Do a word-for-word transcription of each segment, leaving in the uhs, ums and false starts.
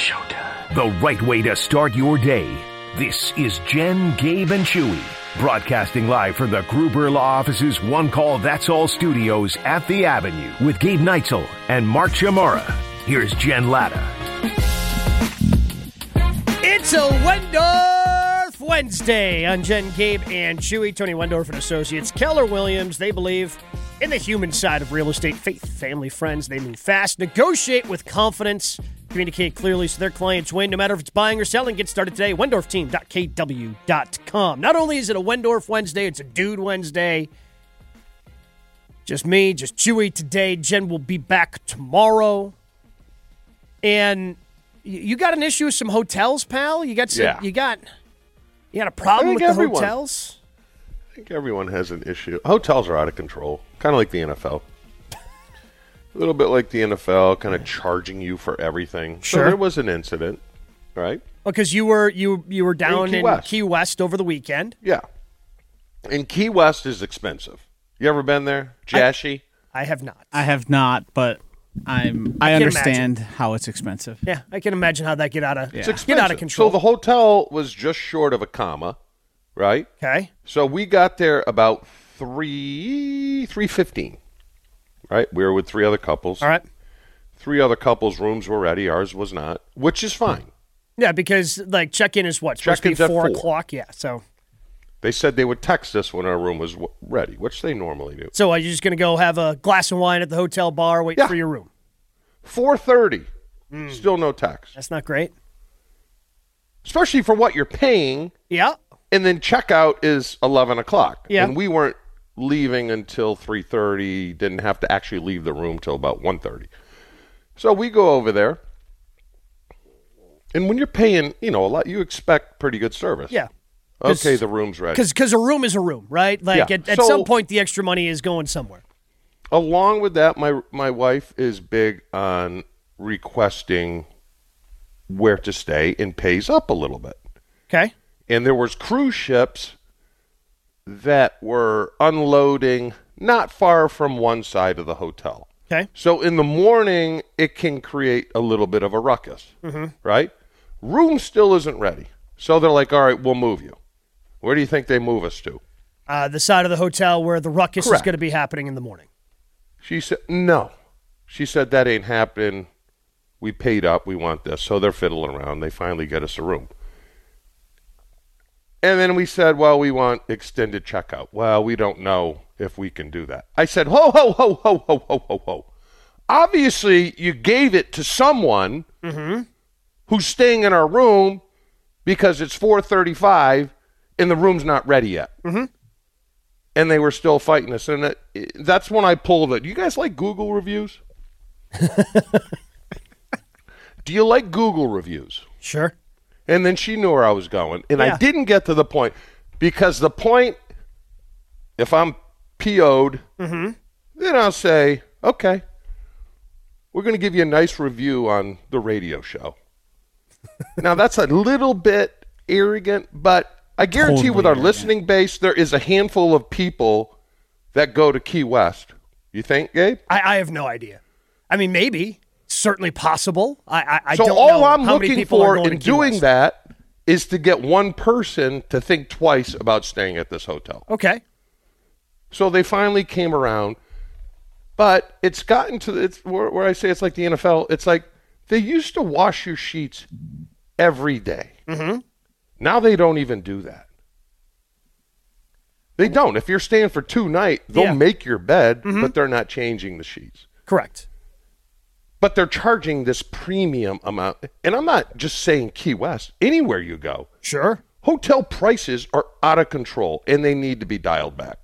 Showtime. The right way to start your day. This is Jen, Gabe, and Chewy. Broadcasting live from the Gruber Law Office's One Call That's All studios at the Avenue with Gabe Neitzel and Mark Chamara. Here's Jen Latta. It's a Wendorf Wednesday on Jen, Gabe, and Chewy. Tony Wendorf and Associates. Keller Williams, they believe in the human side of real estate. Faith, family, friends, they move fast. Negotiate with confidence. Communicate clearly so their clients win. No matter if it's buying or selling, get started today. Wendorf Team dot K W dot com. Not only is it a Wendorf Wednesday, it's a Dude Wednesday. Just me, just Chewy today. Jen will be back tomorrow. And you got an issue with some hotels, pal? You got some, yeah. you got you got a problem with the everyone, hotels? I think everyone has an issue. Hotels are out of control, kind of like the N F L. A little bit like the N F L, kind of charging you for everything. Sure. So there was an incident, right? Because you were you you were down in, Key, in West. Key West over the weekend. Yeah. And Key West is expensive. You ever been there, Jashy? I, I have not. I have not, but I'm. I, I understand imagine. how it's expensive. Yeah, I can imagine how that get out of yeah. get out of control. So the hotel was just short of a comma, right? Okay. So we got there about three three fifteen. Right, we were with three other couples. All right. Three other couples' rooms were ready. Ours was not, which is fine. Yeah, because like check-in is what? Supposed Check-in's to be four, at four o'clock. Yeah, so. They said they would text us when our room was w- ready, which they normally do. So are you just going to go have a glass of wine at the hotel bar, wait yeah. for your room? four thirty. Mm. Still no text. That's not great. Especially for what you're paying. Yeah. And then checkout is eleven o'clock. Yeah. And we weren't leaving until three thirty, didn't have to actually leave the room till about one thirty. So we go over there, and when you're paying, you know, a lot, you expect pretty good service. Yeah. Okay, the room's ready. Because a room is a room, right? Like yeah. at, at so, some point, the extra money is going somewhere. Along with that, my my wife is big on requesting where to stay and pays up a little bit. Okay. And there was cruise ships that were unloading not far from one side of the hotel. Okay. So in the morning, it can create a little bit of a ruckus, mm-hmm. right? Room still isn't ready. So they're like, all right, we'll move you. Where do you think they move us to? Uh, the side of the hotel where the ruckus Correct. is going to be happening in the morning. She said, no. She said, that ain't happening. We paid up. We want this. So they're fiddling around. They finally get us a room. And then we said, well, we want extended checkout. Well, we don't know if we can do that. I said, ho, ho, ho, ho, ho, ho, ho, ho. Obviously, you gave it to someone mm-hmm. who's staying in our room because it's four thirty-five and the room's not ready yet. Mm-hmm. And they were still fighting us. And it, it, that's when I pulled it. You guys like Google reviews? Do you like Google reviews? Sure. And then she knew where I was going. And yeah. I didn't get to the point because the point, if I'm P O'd, mm-hmm. then I'll say, okay, we're going to give you a nice review on the radio show. Now, that's a little bit arrogant, but I guarantee totally with our arrogant. listening base, there is a handful of people that go to Key West. You think, Gabe? I, I have no idea. I mean, maybe. Certainly possible. I, I, I so don't all know I'm how many looking people are for going in to Key doing West. that is to get one person to think twice about staying at this hotel. Okay. So they finally came around, but it's gotten to the, it's where, where I say it's like the N F L. It's like they used to wash your sheets every day. Mm-hmm. Now they don't even do that. They don't. If you're staying for two nights, they'll Yeah. make your bed, mm-hmm. but they're not changing the sheets. Correct. But they're charging this premium amount. And I'm not just saying Key West. Anywhere you go. Sure. Hotel prices are out of control, and they need to be dialed back.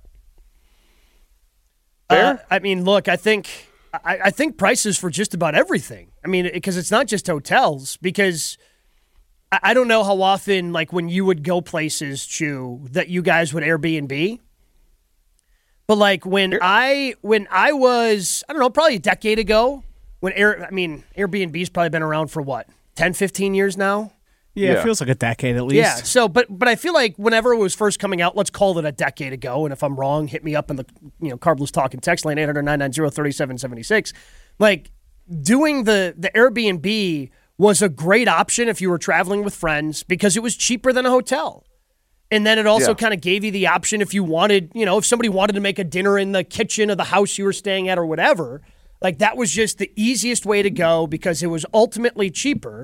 Fair? Uh, I mean, look, I think I, I think prices for just about everything. I mean, because it's not just hotels. Because I, I don't know how often, like when you would go places, Chew, that you guys would Airbnb. But like when I when I was, I don't know, probably a decade ago, when Air, I mean, Airbnb's probably been around for what, ten, fifteen years now? Yeah, Yeah. it feels like a decade at least. Yeah, so, but but I feel like whenever it was first coming out, let's call it a decade ago, and if I'm wrong, hit me up in the, you know, Carbless Talk and text line, eight hundred, nine nine zero, three seven seven six. Like, doing the, the Airbnb was a great option if you were traveling with friends because it was cheaper than a hotel. And then it also Yeah. kind of gave you the option if you wanted, you know, if somebody wanted to make a dinner in the kitchen of the house you were staying at or whatever, like that was just the easiest way to go because it was ultimately cheaper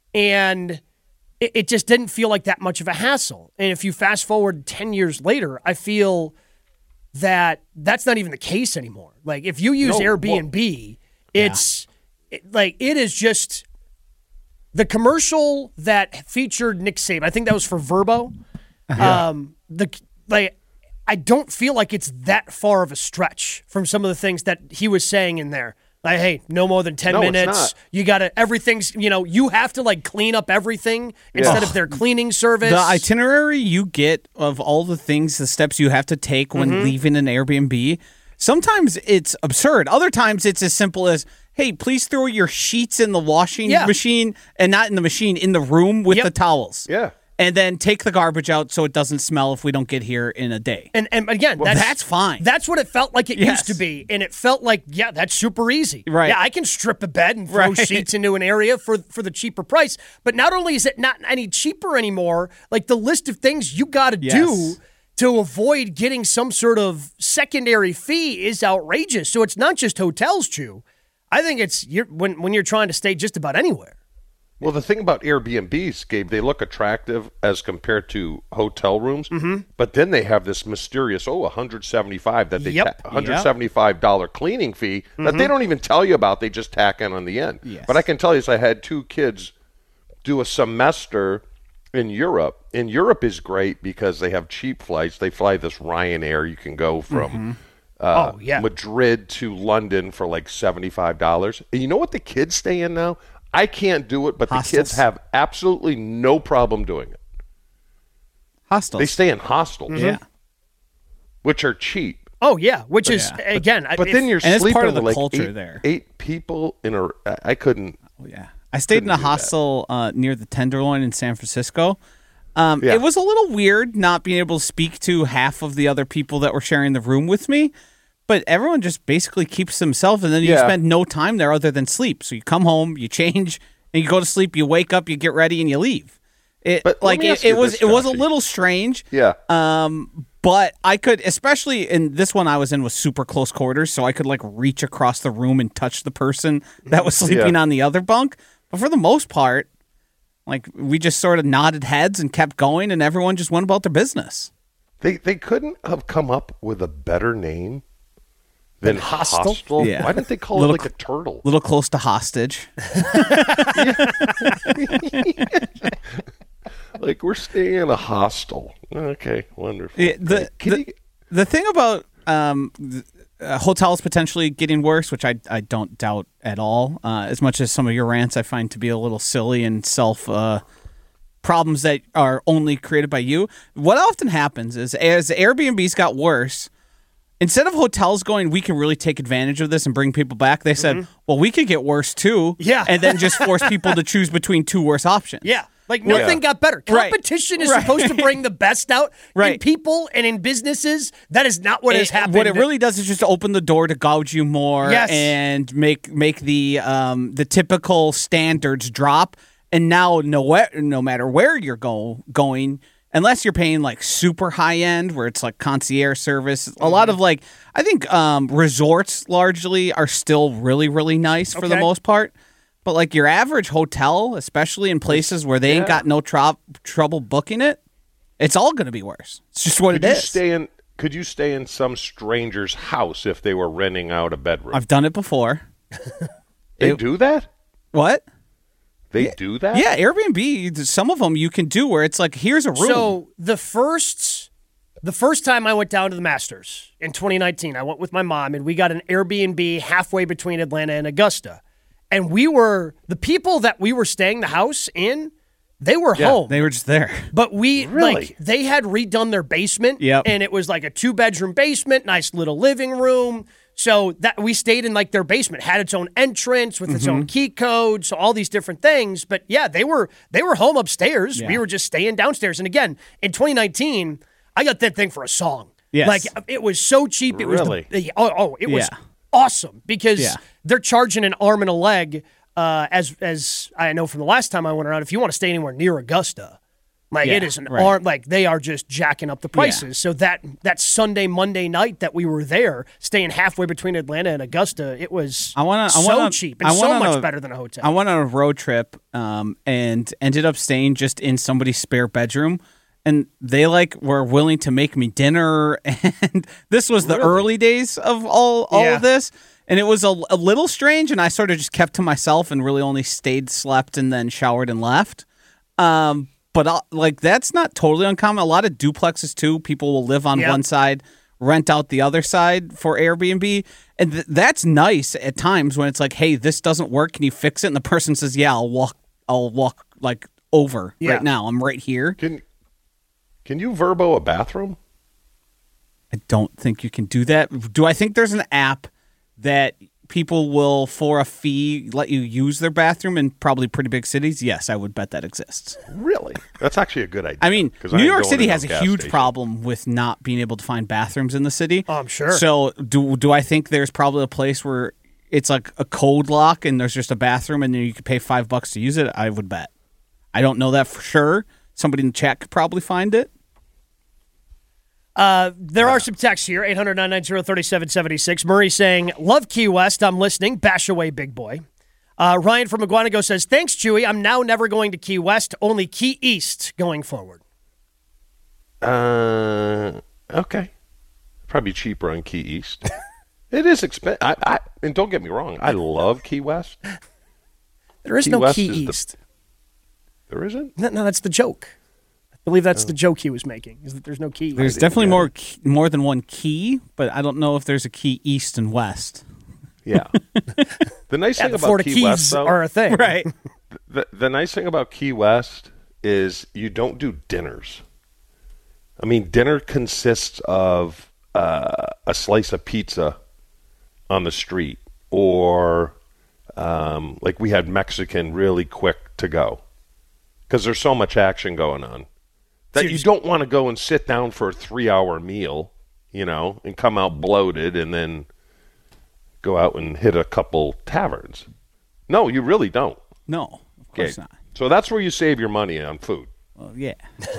and it, it just didn't feel like that much of a hassle. And if you fast forward ten years later, I feel that that's not even the case anymore. Like if you use No, Airbnb, it's it, like it is just the commercial that featured Nick Saban. I think that was for Verbo. Yeah. Um, the like, I don't feel like it's that far of a stretch from some of the things that he was saying in there. Like, hey, no more than ten No, it's minutes. not. You gotta everything's. You know, you have to like clean up everything instead of their cleaning service. The itinerary you get of all the things, the steps you have to take when Mm-hmm. leaving an Airbnb, sometimes it's absurd. Other times it's as simple as, hey, please throw your sheets in the washing Yeah. machine and not in the machine, in the room with Yep. the towels. Yeah. And then take the garbage out so it doesn't smell if we don't get here in a day. And and again, that's, that's fine. That's what it felt like it Yes. used to be, and it felt like yeah, that's super easy. Right. Yeah, I can strip a bed and throw Right. sheets into an area for for the cheaper price. But not only is it not any cheaper anymore, like the list of things you got to Yes. do to avoid getting some sort of secondary fee is outrageous. So it's not just hotels, Chew. I think it's you're, when when you're trying to stay just about anywhere. Well, the thing about Airbnbs, Gabe, they look attractive as compared to hotel rooms, mm-hmm. but then they have this mysterious, oh, one hundred seventy-five that they Yep. ta- one hundred seventy-five dollars cleaning fee that Mm-hmm. they don't even tell you about. They just tack in on the end. Yes. But I can tell you, so I had two kids do a semester in Europe. And Europe is great because they have cheap flights. They fly this Ryanair. You can go from Mm-hmm. uh, Oh, yeah. Madrid to London for like seventy-five dollars. And you know what the kids stay in now? I can't do it, but the Hostels. kids have absolutely no problem doing it. Hostels. They stay in hostels, Yeah. which are cheap. Oh yeah, which is yeah. again. I- But if- then you're and it's sleeping part of with the like culture eight, there. eight people in a. I I couldn't. Oh, yeah. I stayed in a do that. hostel uh, near the Tenderloin in San Francisco. Um, Yeah. It was a little weird not being able to speak to half of the other people that were sharing the room with me, but everyone just basically keeps themselves, and then you Yeah. spend no time there other than sleep. So you come home, you change, and you go to sleep. You wake up, you get ready, and you leave. It But let like me it, ask it you was this, it was a Joshy. little strange. Yeah. Um, but I could, especially in this one I was in, was super close quarters, so I could like reach across the room and touch the person that was sleeping Yeah. on the other bunk. But for the most part, like we just sort of nodded heads and kept going, and everyone just went about their business. They they couldn't have come up with a better name than hostel? hostel. Yeah. Why didn't they call Little it like a turtle? A little close to hostage. Like we're staying in a hostel. Okay, wonderful. Yeah, the, Can the, you- the thing about um, th- uh, hotels potentially getting worse, which I, I don't doubt at all, uh, as much as some of your rants I find to be a little silly and self uh, problems that are only created by you. What often happens is as Airbnbs got worse, instead of hotels going, we can really take advantage of this and bring people back, they said, well, we could get worse too. Yeah. And then just force people to choose between two worse options. Yeah. Like nothing Yeah. got better. Right. Competition is Right. supposed to bring the best out in Right. people and in businesses. That is not what has It- happened. What it really does is just open the door to gouge you more, Yes. and make make the um, the typical standards drop. And now, no no matter where you're go going, unless you're paying like super high end, where it's like concierge service, a Mm-hmm. lot of like I think um, resorts largely are still really really nice for the Okay. most part. But like your average hotel, especially in places where they ain't got no tro- trouble booking it, it's all going to be worse. It's just what could it you is. stay in? Could you stay in some stranger's house if they were renting out a bedroom? I've done it before. they it- do that. What? They do that. Yeah, Airbnb. Some of them you can do where it's like, here's a room. So the first, the first time I went down to the Masters in twenty nineteen, I went with my mom, and we got an Airbnb halfway between Atlanta and Augusta, and we were the people that we were staying the house in. They were home. they were just there. But we Really? like they had redone their basement, Yep. and it was like a two bedroom basement, nice little living room. So that we stayed in like their basement, had its own entrance with its Mm-hmm. own key code, so all these different things. But yeah, they were they were home upstairs. Yeah. We were just staying downstairs. And again, in twenty nineteen, I got that thing for a song. Yes. Like it was so cheap. It Really? was the, oh, oh it was Yeah. awesome because Yeah. they're charging an arm and a leg. uh, as as I know from the last time I went around, if you want to stay anywhere near Augusta, like Yeah, it is an right. arm, like they are just jacking up the prices. Yeah. So that that Sunday, Monday night that we were there, staying halfway between Atlanta and Augusta, it was I wanna, so I wanna, cheap and I so went on much a- better than a hotel. I went on a road trip um, and ended up staying just in somebody's spare bedroom. And they like were willing to make me dinner, and this was the Really? early days of all all Yeah. of this, and it was a, a little strange. And I sort of just kept to myself and really only stayed, slept, and then showered and left. Um, but I'll, like that's not totally uncommon. A lot of duplexes too. People will live on Yep. one side, rent out the other side for Airbnb, and th- that's nice at times when it's like, hey, this doesn't work. Can you fix it? And the person says, yeah, I'll walk. I'll walk like over Yeah. right now. I'm right here. Can Can you Verbo a bathroom? I don't think you can do that. Do I think there's an app that people will, for a fee, let you use their bathroom in probably pretty big cities? Yes, I would bet that exists. Really? That's actually a good idea. I mean, 'cause I New ain't York going City to no has a gas huge station. problem with not being able to find bathrooms in the city. Oh, I'm sure. So do do I think there's probably a place where it's like a code lock and there's just a bathroom and then you could pay five bucks to use it? I would bet. I don't know that for sure. Somebody in the chat could probably find it. Uh, there are some texts here, eight hundred, nine nine zero, three seven seven six. Murray saying, love Key West. I'm listening. Bash away, big boy. Uh, Ryan from Aguanago says, thanks, Chewy. I'm now never going to Key West, only Key East going forward. Uh, okay. Probably cheaper on Key East. It is expensive. I, I, and don't get me wrong, I love Key West. There is Key no West Key is the- East. There isn't? No, no, that's the joke. I believe that's Oh. the joke he was making, is that there's no Key. There's didn't definitely get more key, more than one key, but I don't know if there's a key east and west. Yeah. The nice Yeah, thing the about Florida Key Keys West, though, are a thing. Right. the, the nice thing about Key West is you don't do dinners. I mean, dinner consists of uh, a slice of pizza on the street, or um, like we had Mexican really quick to go, because there's so much action going on that you don't want to go and sit down for a three-hour meal, you know, and come out bloated and then go out and hit a couple taverns. No, you really don't. No, of course Okay. not. So that's where you save your money on food. Well, yeah.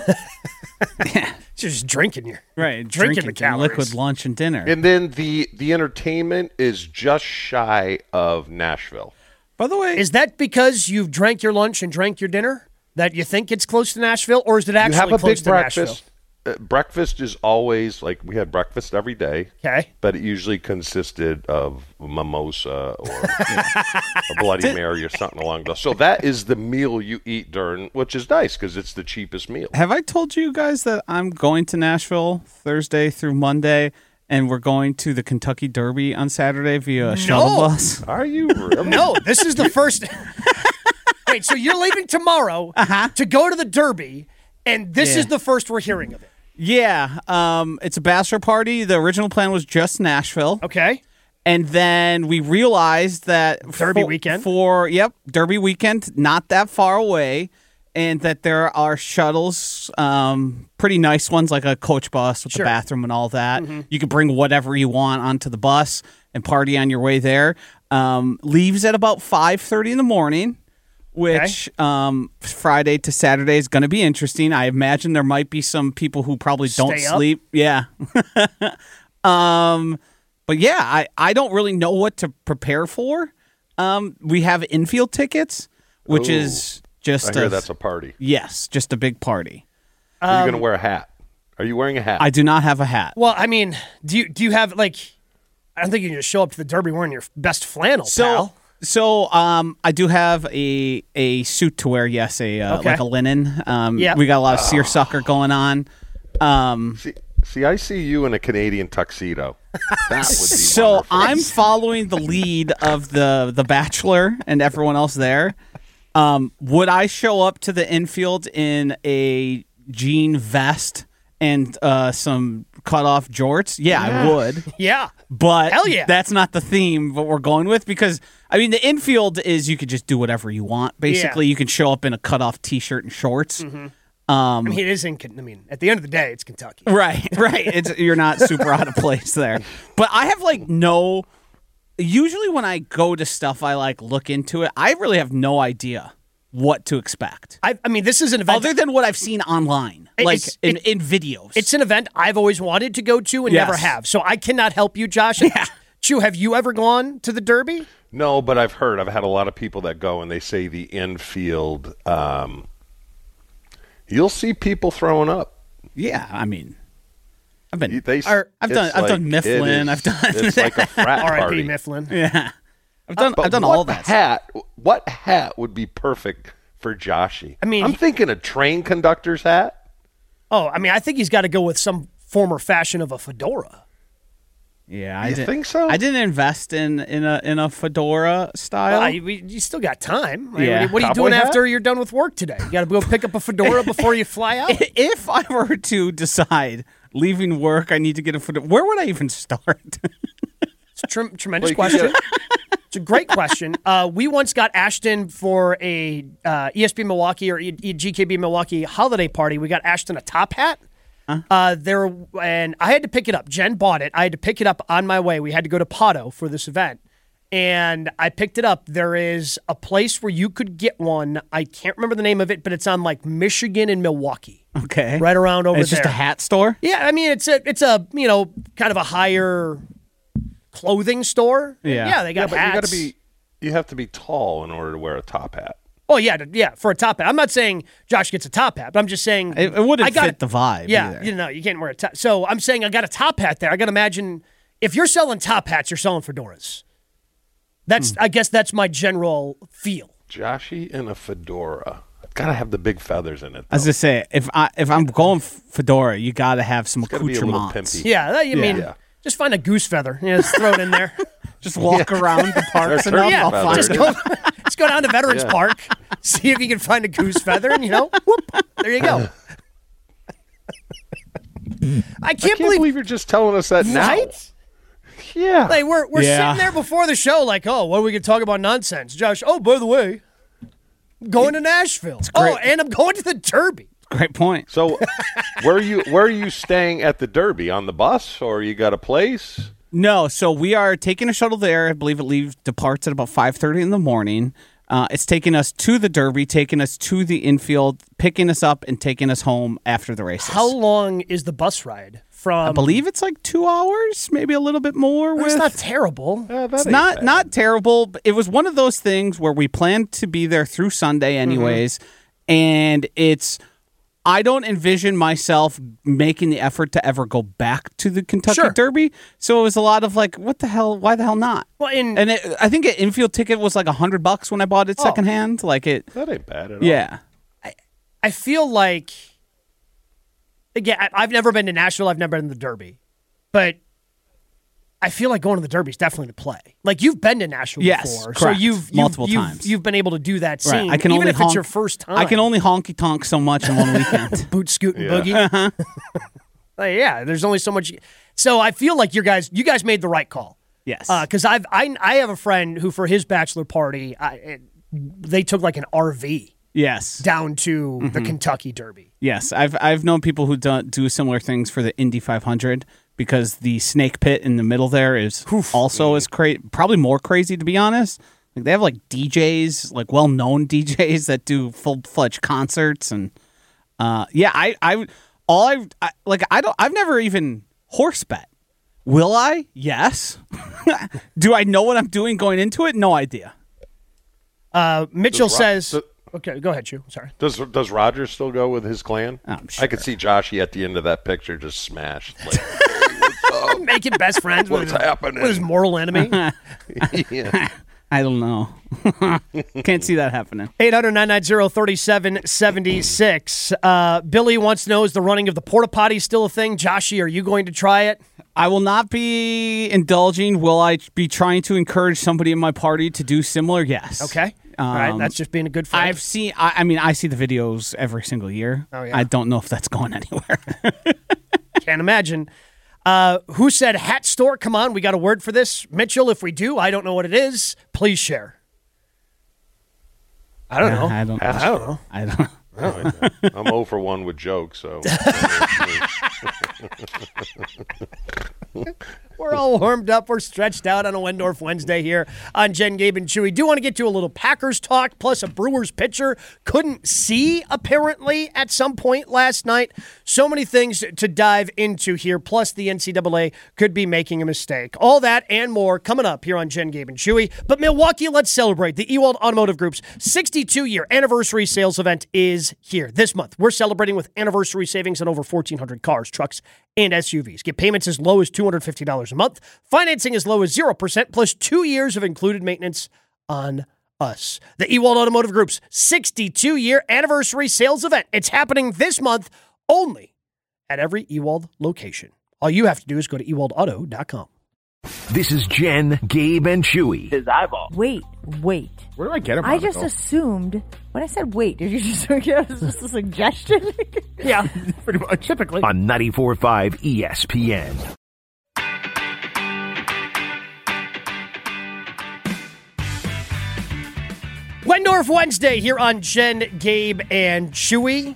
You're just drinking your Right. Drinking the calories. liquid lunch and dinner. And then the the entertainment is just shy of Nashville. By the way, Is that because you've drank your lunch and drank your dinner that you think it's close to Nashville, or is it You actually have a close big to breakfast. Nashville? Uh, breakfast is always like we had breakfast every day, Okay. but it usually consisted of mimosa or a Bloody Mary or something along those. So that is the meal you eat during, which is nice because it's the cheapest meal. have I told you guys that I'm going to Nashville Thursday through Monday, and we're going to the Kentucky Derby on Saturday via a shuttle No. bus? Are you really? No, this is the first. Wait, so you're leaving tomorrow to go to the Derby, and this Uh-huh. Yeah. is the first we're hearing of it. Yeah, um, it's a bachelor party. The original plan was just Nashville. Okay. And then we realized that Derby for, weekend? for yep Derby weekend, not that far away, and that there are shuttles, um, pretty nice ones like a coach bus with Sure. the bathroom and all that. You can bring whatever you want onto the bus and party on your way there. Um, leaves at about five thirty in the morning. Which um, Friday to Saturday is going to be interesting. I imagine there might be some people who probably don't Stay up? sleep. Yeah. um, but yeah, I, I don't really know what to prepare for. Um, we have infield tickets, which Ooh. is just I hear a, that's a party. yes, just a big party. Are you going to wear a hat? Are you wearing a hat? I do not have a hat. Well, I mean, do you do you have like? I don't think you can just show up to the Derby wearing your best flannel, So, pal. so um, I do have a a suit to wear. Yes, a uh, Okay. like a linen. Um, Yeah. we got a lot of seersucker going on. Um, see, see, I see you in a Canadian tuxedo. That would be so wonderful. I'm following the lead of the the Bachelor and everyone else there. Um, would I show up to the infield in a jean vest and uh, some cut off jorts? Yeah, I would. Yeah. But Hell yeah. that's not the theme what we're going with, because I mean the infield is you could just do whatever you want. Basically, you can show up in a cut off t shirt and shorts. Um, I mean, it is in. I mean, at the end of the day, it's Kentucky. Right, right. It's you're not super out of place there. But I have like no usually when I go to stuff, I like look into it. I really have no idea what to expect. I, I mean, this is an event Other than what I've seen online, like It's- in, it- in videos. It's an event I've always wanted to go to and Yes. never have. So I cannot help you, Josh. Yeah. Chew, have you ever gone to the Derby? No, but I've heard. I've had a lot of people that go and they say the infield. Um, you'll see people throwing up. yeah, I mean, I've been. They, Are- I've done- it's I've done like- it Mifflin, is- I've done- It's like a frat R I P party. Mifflin. yeah, I've done. But I've done what all that. hat? What hat would be perfect for Joshy? I mean, I'm he- thinking a train conductor's hat. Oh, I mean, I think he's got to go with some form or fashion of a fedora. Yeah, I You didn't think so? I didn't invest in in a in a fedora style. Well, you, you still got time. I mean, Yeah. What are you Cowboy doing hat? after you're done with work today? You got to go pick up a fedora before you fly out? If I were to decide leaving work, I need to get a fedora. Where would I even start? It's a trem- tremendous Well, you could question. It's a great question. Uh, we once got Ashton for a uh, E S P N Milwaukee or e- E- G K B Milwaukee holiday party. We got Ashton a top hat. Uh, there and I had to pick it up. Jen bought it. I had to pick it up on my way. We had to go to Pato for this event, and I picked it up. There is a place where you could get one. I can't remember the name of it, but it's on like Michigan and Milwaukee, Okay, right around over It's there. just a hat store. Yeah, I mean it's a it's a you know kind of a higher clothing store. Yeah. yeah, they Yeah, got but hats. you got to be. You have to be tall in order to wear a top hat. Oh yeah, to- yeah, for a top hat. I'm not saying Josh gets a top hat, but I'm just saying It, it wouldn't I got fit the vibe. Yeah, either. you know, you can't wear a top. So I'm saying I got a top hat there. I got to imagine if you're selling top hats, you're selling fedoras. That's I guess that's my general feel. Joshy in a fedora. Gotta have the big feathers in it. I was though. just say if I if I'm going fedora, you got to have some gotta be a little accoutrements. pimpy. Yeah, that, you mean Yeah. just find a goose feather, you know, just throw it in there. Just walk around the parks They're enough. turkey I'll feathers. find Just it. go, just go down to Veterans Yeah. Park, see if you can find a goose feather, and you know, whoop, there you go. I can't, I can't believe, believe, you're just telling us that now. right? Yeah. Like we're we're Yeah. sitting there before the show, like, oh, what are we gonna talk about nonsense, Josh? Oh, by the way, I'm going to Nashville. Oh, great. and I'm going to the Derby. Great point. So, where are you? Where are you staying at the Derby? On the bus, or you got a place? No, so we are taking a shuttle there. I believe it leaves departs at about five thirty in the morning. Uh, it's taking us to the Derby, taking us to the infield, picking us up, and taking us home after the races. How long is the bus ride from? I believe it's like two hours, maybe a little bit more. it's with- not terrible. Uh, that It's ain't not bad. not terrible. But it was one of those things where we planned to be there through Sunday anyways, and it's I don't envision myself making the effort to ever go back to the Kentucky Sure. Derby. So it was a lot of like, what the hell? Why the hell not? Well, in, And it, I think an infield ticket was like a hundred bucks when I bought it Oh. secondhand. Like it, That ain't bad at all. yeah. I feel like again, I, I've never been to Nashville. I've never been to the Derby, but I feel like going to the Derby is definitely to play. Like you've been to Nashville Yes, before, correct. so you've, you've Multiple you've, times. You've been able to do that scene, Right. I can even only if honk, it's your first time. I can only honky tonk so much in one weekend. boot scoot and Yeah. boogie. Like, yeah, there's only so much. So I feel like you guys, you guys made the right call. Yes. Because I've I I have a friend who for his bachelor party, I, it, they took like an R V yes. down to Mm-hmm. the Kentucky Derby. Yes, I've I've known people who do, do similar things for the Indy five hundred because the snake pit in the middle there is also as crazy, probably more crazy to be honest. Like they have like D Js, like well known D Js that do full fledged concerts and uh, yeah, I I all I've, I like I don't I've never even horse bet. Will I? Yes. Do I know what I'm doing going into it? No idea. Uh, Mitchell Does Ro- says, do- "Okay, go ahead, Chu. Sorry." Does Does Rogers still go with his clan? I'm I could sure. see Joshy at the end of that picture just smashed. Like, Making best friends with What's his, happening? with his mortal enemy. yeah. I don't know. Can't see that happening. eight hundred, nine nine zero, three seven seven six. Uh, Billy wants to know, is the running of the porta potty still a thing? Joshy, are you going to try it? I will not be indulging. Will I be trying to encourage somebody in my party to do similar? Yes. Okay. All right. Um, That's just being a good friend. I've seen. I, I mean, I see the videos every single year. Oh, yeah. I don't know if that's going anywhere. Can't imagine. Uh, who said hat store? Come on, we got a word for this. Mitchell, if we do, I don't know what it is. Please share. I don't know. I don't. Hat I don't know. I don't. I'm zero for one with jokes, so We're all warmed up. We're stretched out on a Wendorf Wednesday here on Jen, Gabe, and Chewy. Do want to get to a little Packers talk, plus a Brewers pitcher couldn't see, apparently, at some point last night. So many things to dive into here, plus the N C double A could be making a mistake. All that and more coming up here on Jen, Gabe, and Chewy. But Milwaukee, let's celebrate. The Ewald Automotive Group's sixty-two-year anniversary sales event is here this month. We're celebrating with anniversary savings on over fourteen hundred cars, trucks, and S U Vs. Get payments as low as two hundred fifty dollars a month, financing as low as zero percent, plus two years of included maintenance on us. The Ewald Automotive Group's sixty-two-year anniversary sales event. It's happening this month only at every Ewald location. All you have to do is go to ewald auto dot com. This is Jen, Gabe, and Chewy. His eyeball. Wait, wait. Where do I get him? I just assumed when I said wait, did you just think it was just a suggestion? Yeah. Pretty much. Typically. On ninety-four point five E S P N. Wendorf Wednesday here on Jen, Gabe, and Chewy.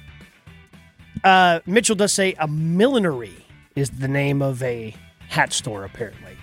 Uh, Mitchell does say a millinery is the name of a hat store, apparently.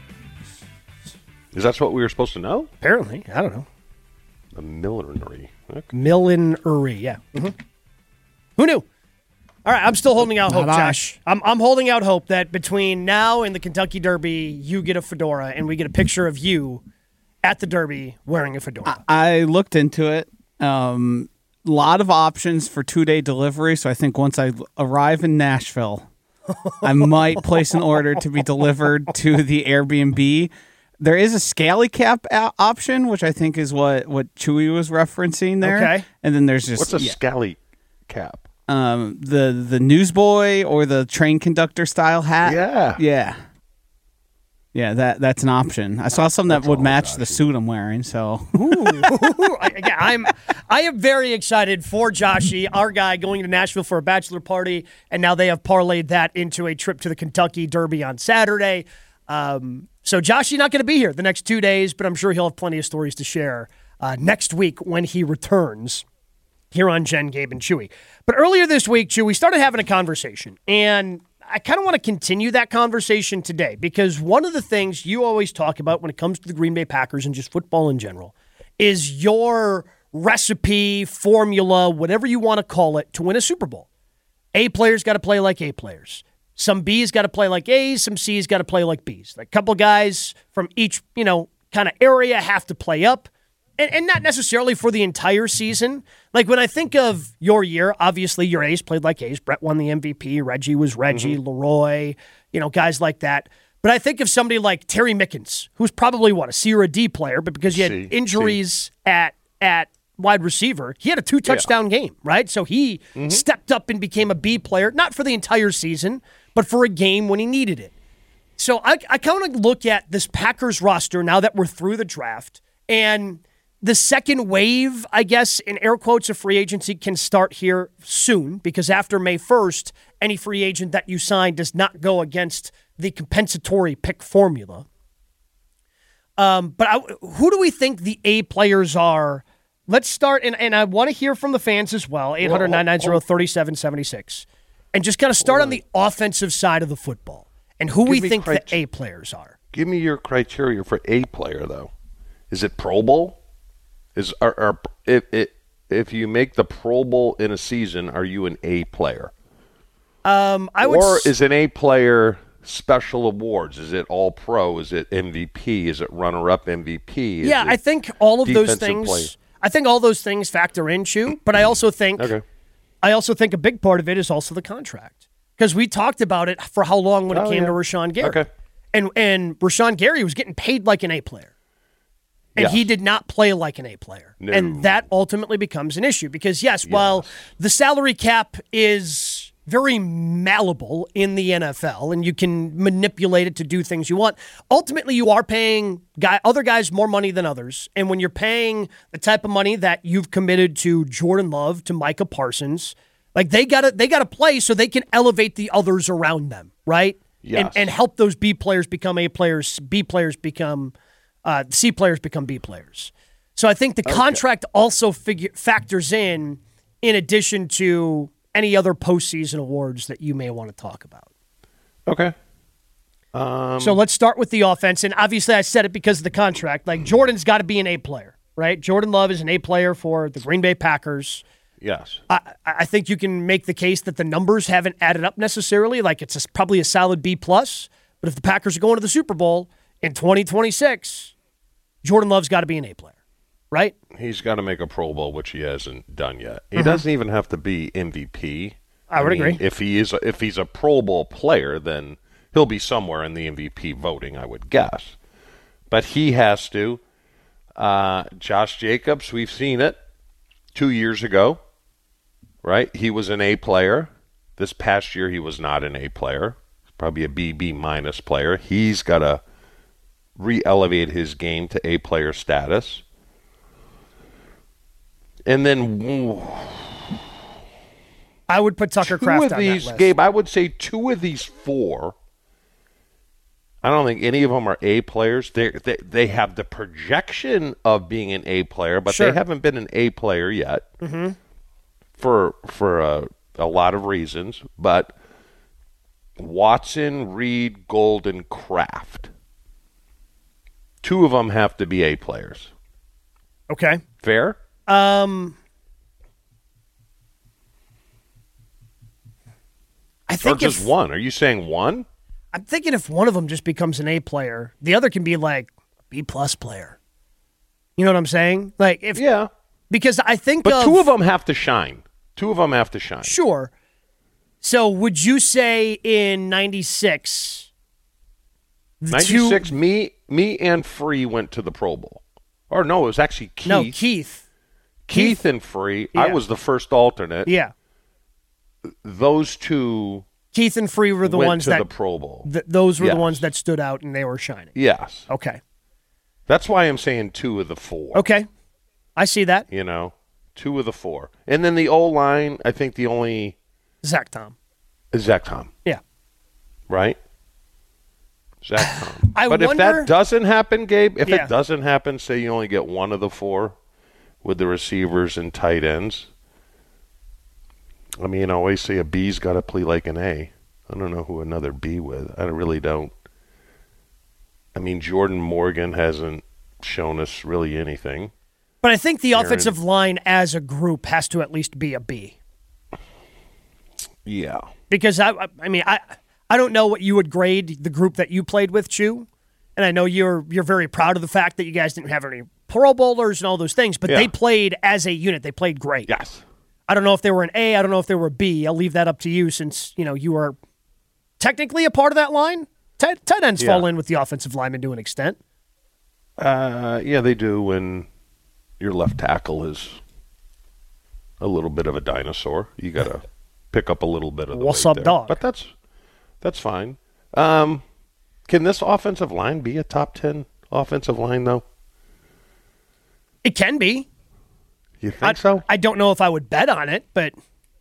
Is that what we were supposed to know? Apparently. I don't know. A millinery. Okay. Millinery, yeah. Mm-hmm. Who knew? All right, I'm still holding out hope, Not I. Josh. I'm, I'm holding out hope that between now and the Kentucky Derby, you get a fedora and we get a picture of you at the Derby wearing a fedora. I looked into it. Um, a lot of options for two-day delivery, so I think once I arrive in Nashville, I might place an order to be delivered to the Airbnb. There is a scally cap a- option, which I think is what, what Chewy was referencing there. Okay. And then there's just What's a yeah, scally cap? um, the the newsboy or the train conductor style hat. Yeah. Yeah. Yeah, that that's an option. I saw some that That's would all, match Josh. the suit I'm wearing, so I, yeah, I'm I am very excited for Joshy, our guy, going to Nashville for a bachelor party, and now they have parlayed that into a trip to the Kentucky Derby on Saturday. Um, so Joshy not going to be here the next two days, but I'm sure he'll have plenty of stories to share uh, next week when he returns here on Jen, Gabe, and Chewy. But earlier this week, Chewy, we started having a conversation, and I kind of want to continue that conversation today because one of the things you always talk about when it comes to the Green Bay Packers and just football in general is your recipe, formula, whatever you want to call it, to win a Super Bowl. A players got to play like A players. Some B's got to play like A's, some C's got to play like B's. Like a couple guys from each, you know, kind of area have to play up. And, and not necessarily for the entire season. Like when I think of your year, obviously your A's played like A's. Brett won the M V P. Reggie was Reggie. Mm-hmm. Leroy, you know, guys like that. But I think of somebody like Terry Mickens, who's probably, what, a C or a D player, but because he had C, injuries C. at at wide receiver, he had a two-touchdown yeah. game, right? So he mm-hmm. stepped up and became a B player, not for the entire season, but for a game when he needed it. So I, I kind of look at this Packers roster now that we're through the draft, and the second wave, I guess, in air quotes, of free agency can start here soon because after May first, any free agent that you sign does not go against the compensatory pick formula. Um, but I, who do we think the A players are? Let's start, and, and I want to hear from the fans as well, eight hundred, nine nine zero, three seven seven six. And just kind of start on the offensive side of the football and who Give we me think criteria. the A players are. Give me your criteria for A player, though. Is it Pro Bowl? Is are, are if, if if you make the Pro Bowl in a season, are you an A player? Um, I would. Or s- is an A player special awards? Is it All Pro? Is it M V P? Is it runner-up M V P? Is yeah, it I think all of those defensive things. play? I think all those things factor in, Chew. But I also think. Okay. I also think a big part of it is also the contract because we talked about it for how long when it Oh, came yeah. to Rashawn Gary. Okay. And and Rashawn Gary was getting paid like an A player. And Yes. he did not play like an A player. No. And that ultimately becomes an issue because, yes, while the salary cap is very malleable in the N F L and you can manipulate it to do things you want, ultimately you are paying guy, other guys more money than others. And when you're paying the type of money that you've committed to Jordan Love, to Micah Parsons, like they gotta they gotta play so they can elevate the others around them, right? Yes. And, and help those B players become A players, B players become Uh, C players become B players. So I think the Okay. contract also figure, factors in, in addition to any other postseason awards that you may want to talk about. Okay. Um, So let's start with the offense. And obviously I said it because of the contract. Like, Jordan's got to be an A player, right? Jordan Love is an A player for the Green Bay Packers. yes. I, I think you can make the case that the numbers haven't added up necessarily. Like, it's a, probably a solid B plus. But if the Packers are going to the Super Bowl in twenty twenty-six, Jordan Love's got to be an A player, right? He's got to make a Pro Bowl, which he hasn't done yet. He Mhm. doesn't even have to be M V P. I would mean, agree. If he is, if he's a Pro Bowl player, then he'll be somewhere in the M V P voting, I would guess. But he has to. Uh, Josh Jacobs, we've seen it two years ago, right? He was an A player. This past year, he was not an A player. Probably a B, B minus player. He's got to re-elevate his game to A player status. And then I would put Tucker two Kraft of on these, that list. Gabe, I would say two of these four, I don't think any of them are A players. They they they have the projection of being an A player, but Sure. they haven't been an A player yet Mm-hmm. for for a, a lot of reasons. But Watson, Reed, Golden, Kraft, two of them have to be A players. Okay. Fair? Um, I Or think just if, one? Are you saying one? I'm thinking if one of them just becomes an A player, the other can be like a B plus player. You know what I'm saying? Like if Yeah. because I think But of, two of them have to shine. Two of them have to shine. Sure. So would you say in ninety-six? the ninety-six, two- me me and Free went to the Pro Bowl. Or no, it was actually Keith. No, Keith. Keith and Free. I Yeah. was the first alternate. Yeah. Those two Keith and Free were the went ones to that the Pro Bowl. th- those were the Yes. ones that stood out and they were shining. Yes. Okay. That's why I'm saying two of the four. Okay. I see that. You know, two of the four. And then the O-line, I think the only Zach Tom. is Zach Tom, Yeah. right? Zach Tom. I but if wonder- that doesn't happen, Gabe, if Yeah. it doesn't happen, say you only get one of the four with the receivers and tight ends, I mean, I always say a B's got to play like an A. I don't know who another B with. I really don't. I mean, Jordan Morgan hasn't shown us really anything. But I think the Aaron- offensive line as a group has to at least be a B. Yeah. Because I, I- I mean, I, I don't know what you would grade the group that you played with, Chu, and I know you're you're very proud of the fact that you guys didn't have any Pro Bowlers and all those things, but Yeah. they played as a unit. They played great. Yes. I don't know if they were an A. I don't know if they were a B. I'll leave that up to you, since you know you are technically a part of that line. Tight, tight ends Yeah. fall in with the offensive linemen to an extent. Uh, yeah, they do when your left tackle is a little bit of a dinosaur. You got to pick up a little bit of the What's weight up, there. dog? But that's that's fine. Um, can this offensive line be a top ten offensive line, though? It can be. You think I, so? I don't know if I would bet on it, but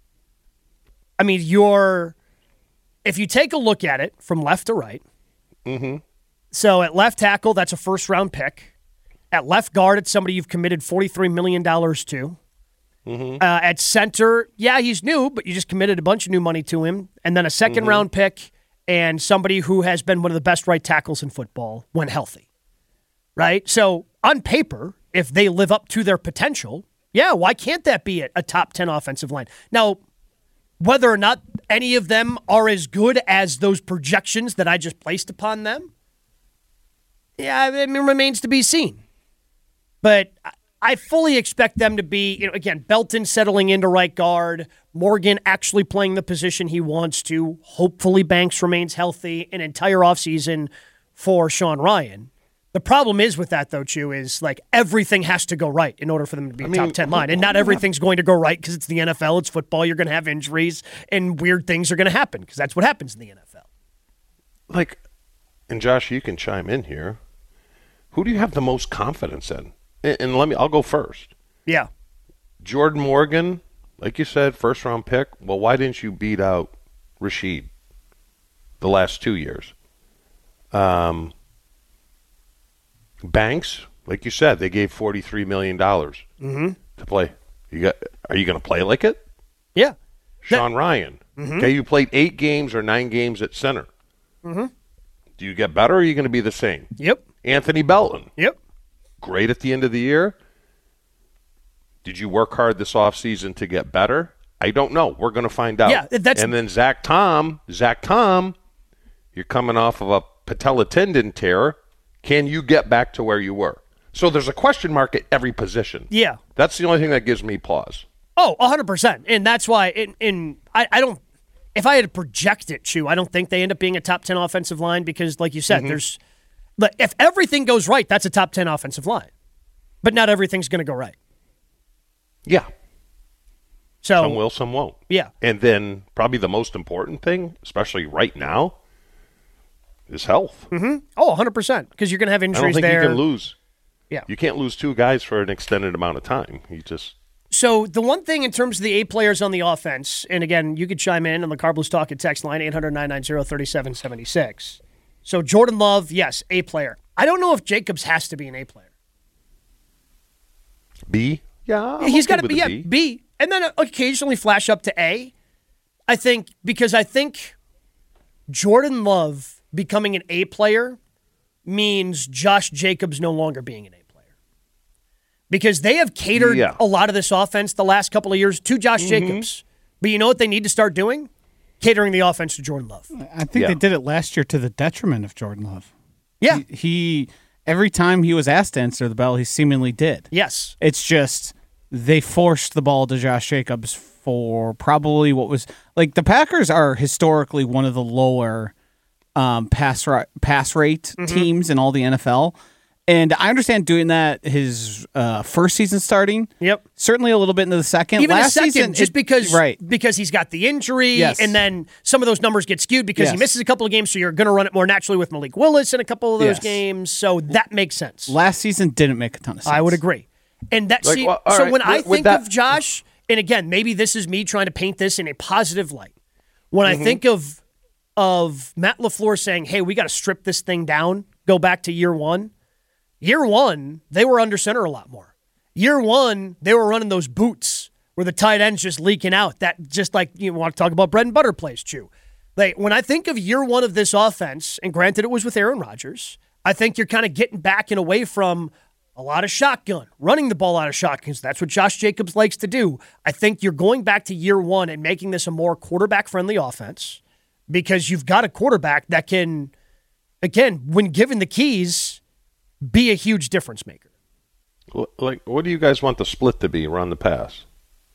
I mean, you're if you take a look at it from left to right. Mm-hmm. So at left tackle, that's a first round pick. At left guard, it's somebody you've committed forty-three million dollars to. Mm-hmm. Uh, at center, yeah, he's new, but you just committed a bunch of new money to him. And then a second Mm-hmm. round pick and somebody who has been one of the best right tackles in football when healthy. Right? So on paper, if they live up to their potential, yeah, why can't that be a, a top ten offensive line? Now, whether or not any of them are as good as those projections that I just placed upon them, yeah, I mean, remains to be seen. But I- I fully expect them to be, you know, again, Belton settling into right guard, Morgan actually playing the position he wants to. Hopefully Banks remains healthy an entire offseason for Sean Ryan. The problem is with that, though, Chu, is like everything has to go right in order for them to be a I mean, top ten who- line. And not who- everything's going to go right because it's the N F L, it's football, you're going to have injuries, and weird things are going to happen because that's what happens in the N F L. Like, and Josh, you can chime in here. Who do you have the most confidence in? And, and let me, I'll go first. Yeah. Jordan Morgan, like you said, first round pick. Well, why didn't you beat out Rashid the last two years? Um, Banks, like you said, they gave forty-three million dollars Mm-hmm. to play. You got? Are you going to play like it? Yeah. Sean Ryan. Mm-hmm. Okay, you played eight games or nine games at center. Mm-hmm. Do you get better or are you going to be the same? Yep. Anthony Belton. Yep. Great at the end of the year. Did you work hard this offseason to get better? I don't know. We're going to find out. Yeah, that's- and then Zach Tom, Zach Tom, you're coming off of a patella tendon tear. Can you get back to where you were? So there's a question mark at every position. Yeah. That's the only thing that gives me pause. Oh, one hundred percent. And that's why in, in I, I don't – if I had to project it, Chew, I don't think they end up being a top ten offensive line because, like you said, mm-hmm. there's – but if everything goes right, that's a top ten offensive line. But not everything's going to go right. Yeah. So some will, some won't. Yeah. And then probably the most important thing, especially right now, is health. Mm-hmm. Oh, one hundred percent. Because you're going to have injuries I don't think there. you can lose. Yeah. You can't lose two guys for an extended amount of time. You just So the one thing in terms of the eight players on the offense, and again, you could chime in on the Carbos Talk at text line, eight hundred, nine nine zero, three seven seven six. So Jordan Love, yes, A player. I don't know if Jacobs has to be an A player. B? Yeah. I'm He's okay got to with be a a B. B. And then occasionally flash up to A. I think, because I think Jordan Love becoming an A player means Josh Jacobs no longer being an A player. Because they have catered Yeah. a lot of this offense the last couple of years to Josh mm-hmm. Jacobs. But you know what they need to start doing? Catering the offense to Jordan Love. I think Yeah. they did it last year to the detriment of Jordan Love. Yeah. He, he every time he was asked to answer the bell, he seemingly did. Yes. It's just they forced the ball to Josh Jacobs for probably what was like the Packers are historically one of the lower um, pass ra- pass rate Mm-hmm. teams in all the N F L. And I understand doing that his uh, first season starting. Yep. Certainly a little bit into the second. Even Last the second, season, just it- because right. because he's got the injury, Yes. and then some of those numbers get skewed because he Yes. misses a couple of games, so you're going to run it more naturally with Malik Willis in a couple of those Yes. games. So that makes sense. Last season didn't make a ton of sense. I would agree. And that Like, see, well, all so right, when I with- with think that- of Josh, and again, maybe this is me trying to paint this in a positive light. When Mm-hmm. I think of of Matt LaFleur saying, "Hey, we got to strip this thing down, go back to year one." Year one, they were under center a lot more. Year one, they were running those boots where the tight end's just leaking out. That just like you want to talk about bread and butter plays, Chew. Like when I think of year one of this offense, and granted it was with Aaron Rodgers, I think you're kind of getting back and away from a lot of shotgun, running the ball out of shotguns. That's what Josh Jacobs likes to do. I think you're going back to year one and making this a more quarterback-friendly offense because you've got a quarterback that can, again, when given the keys, be a huge difference maker. Like, what do you guys want the split to be around the pass?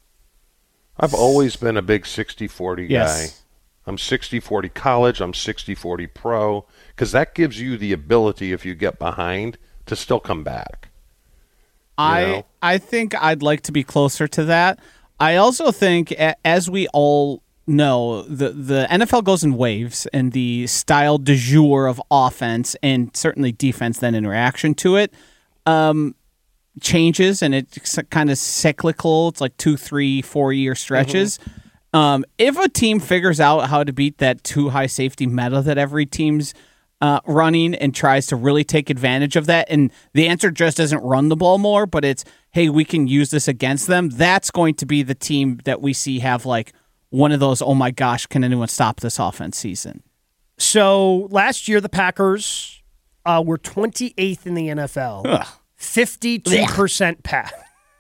I've always been a big sixty forty guy. Yes. I'm sixty forty college, I'm sixty forty pro, because that gives you the ability, if you get behind, to still come back. I know? I think I'd like to be closer to that. I also think, a- as we all know, the the N F L goes in waves, and the style du jour of offense and certainly defense, then in reaction to it, um, changes, and it's kind of cyclical. It's like two, three, four year stretches. Mm-hmm. Um, if a team figures out how to beat that too high safety meta that every team's Uh, running and tries to really take advantage of that, and the answer just isn't run the ball more, but it's, hey, we can use this against them, that's going to be the team that we see have like one of those, oh my gosh, can anyone stop this offense season? So last year, the Packers uh, were twenty-eighth in the N F L, Ugh. fifty-two percent pass.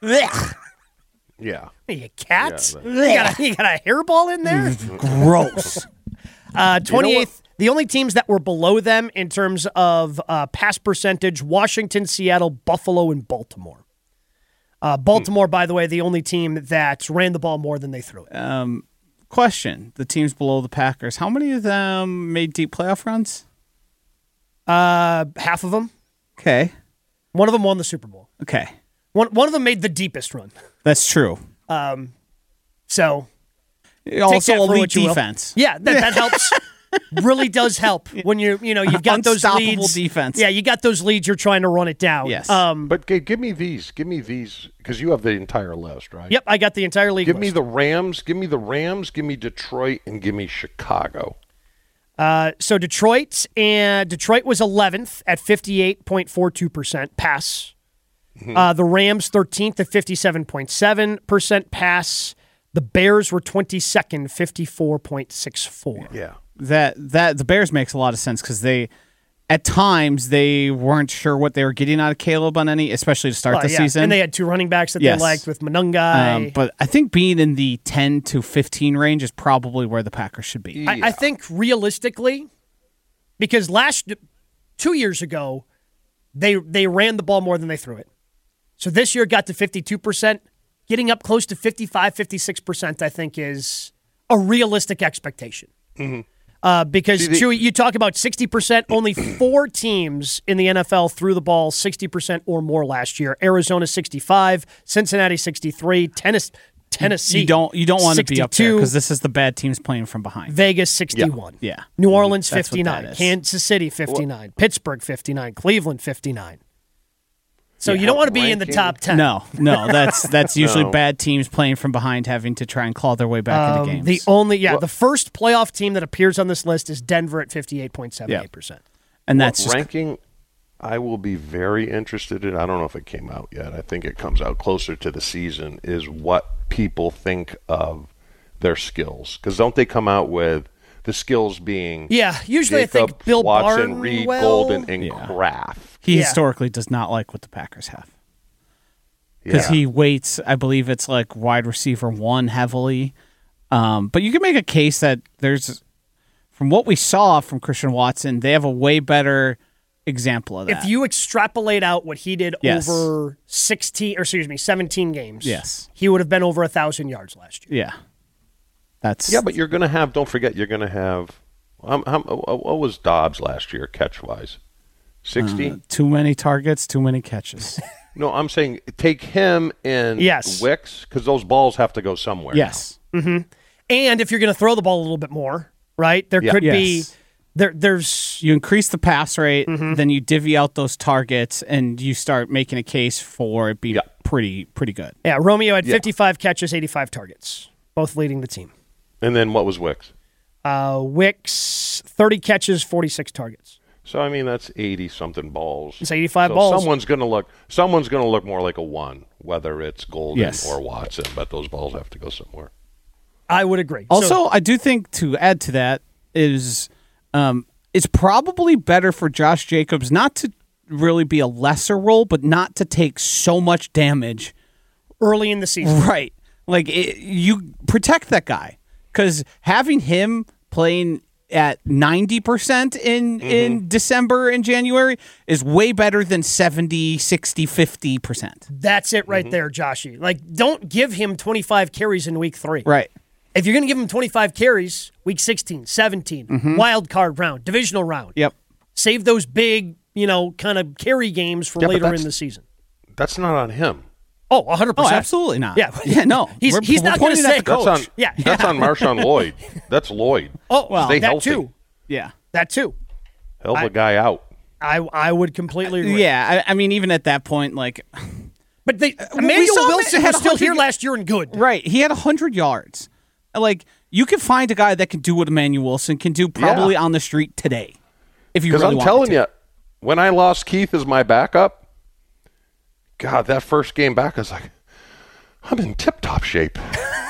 Yeah. Are you cats? Yeah, you, got a, you got a hairball in there? Gross. Uh, twenty-eighth. The only teams that were below them in terms of uh, pass percentage, Washington, Seattle, Buffalo, and Baltimore. Uh, Baltimore, hmm. by the way, the only team that ran the ball more than they threw it. Um, question, the teams below the Packers, how many of them made deep playoff runs? Uh, half of them. Okay. One of them won the Super Bowl. Okay. One, one of them made the deepest run. That's true. Um, so... Also that for elite what you will. defense. Yeah, that, that helps. Really does help when you you know you've got those Unstoppable leads. defense. Yeah, you got those leads. You're trying to run it down. Yes. Um, But g- give me these. Give me these, because you have the entire list, right? yep, I got the entire league. Give list. me the Rams. Give me the Rams. Give me Detroit, and give me Chicago. Uh, so Detroit and Detroit was eleventh at fifty-eight point four two percent pass. Mm-hmm. Uh, the Rams thirteenth at fifty-seven point seven percent pass. The Bears were twenty-second, fifty-four point six four. Yeah. That that the Bears makes a lot of sense because they at times they weren't sure what they were getting out of Caleb on any, especially to start Well, the yeah. season. And they had two running backs that Yes. they liked with Monungai. Um, but I think being in the ten to fifteen range is probably where the Packers should be. I, I think realistically, because last two years ago, they they ran the ball more than they threw it. So this year it got to fifty-two percent. Getting up close to fifty-five, fifty-six percent, I think, is a realistic expectation. Mm-hmm. Uh, because, See, the- Chewy, you talk about sixty percent. Only four teams in the N F L threw the ball sixty percent or more last year. Arizona sixty-five, Cincinnati sixty-three, Tennessee. Tennessee. You don't you don't want to be up there sixty-two, because this is the bad teams playing from behind. Vegas sixty-one. Yeah. New Orleans That's what fifty-nine. that is. Kansas City fifty-nine. Pittsburgh fifty-nine. Cleveland fifty-nine. So Yeah, you don't want to be in the ranking- top ten. No, no, that's that's usually No. bad teams playing from behind, having to try and claw their way back Um, into games. the only yeah, the first playoff team that appears on this list is Denver at fifty-eight point seven eight percent. and that's just, ranking. I will be very interested in. I don't know if it came out yet. I think it comes out closer to the season. Is what people think of their skills, because don't they come out with the skills being Yeah, usually Jacob, I think Bill Watson, Reed, Barnwell- Golden, and Yeah. Kraft. he yeah. historically does not like what the Packers have. Because Yeah. he weights, I believe it's like wide receiver one heavily. Um, but you can make a case that there's, from what we saw from Christian Watson, they have a way better example of that. If you extrapolate out what he did Yes. over sixteen or excuse me, seventeen games, Yes. he would have been over a thousand yards last year. yeah, that's Yeah, but you're going to have. Don't forget, you're going to have. Um, how, what was Dobbs last year, catch wise? Sixty. uh, too many targets, too many catches. No, I'm saying take him and Yes. Wicks, because those balls have to go somewhere. yes, And if you're going to throw the ball a little bit more, right? There Yeah. could be Yes. there. There's you increase the pass rate, Mm-hmm. then you divvy out those targets, and you start making a case for it being Yeah. pretty pretty good. yeah. Romeo had Yeah. fifty-five catches, eighty-five targets, both leading the team. And then what was Wicks? Uh, Wicks thirty catches, forty-six targets. So I mean that's eighty something balls. It's eighty-five so balls. Someone's going to look. Someone's going to look more like a one, whether it's Golden Yes. or Watson. But those balls have to go somewhere. I would agree. Also, So- I do think to add to that is um, it's probably better for Josh Jacobs not to really be a lesser role, but not to take so much damage. early in the season. Right. Like, it, you protect that guy because having him playing at ninety percent in, in December and January is way better than seventy, sixty, fifty percent. That's it right there, Joshy. Like, don't give him twenty-five carries in week three. Right. If you're going to give him twenty-five carries, week sixteen, seventeen, wild card round, divisional round, Yep. save those big, you know, kind of carry games for Yeah, but later that's- in the season. That's not on him. Oh, one hundred Oh, percent. absolutely not. Yeah. Yeah, no. He's- We're- he's we're not gonna pointing at say- the That's coach. on. Yeah. That's on Marshawn Lloyd. That's Lloyd. Oh, Well, Stay that healthy. too. Yeah. That too. Help I- a guy out. I I would completely agree. Yeah. I, I mean, even at that point, like, But they, we Emmanuel saw him Wilson had was still one hundred here last year and good. right. He had one hundred yards. Like, you can find a guy that can do what Emmanuel Wilson can do probably on the street today. If you Because really I'm want telling to. you, when I lost Keith as my backup, God, that first game back, I was like, I'm in tip-top shape.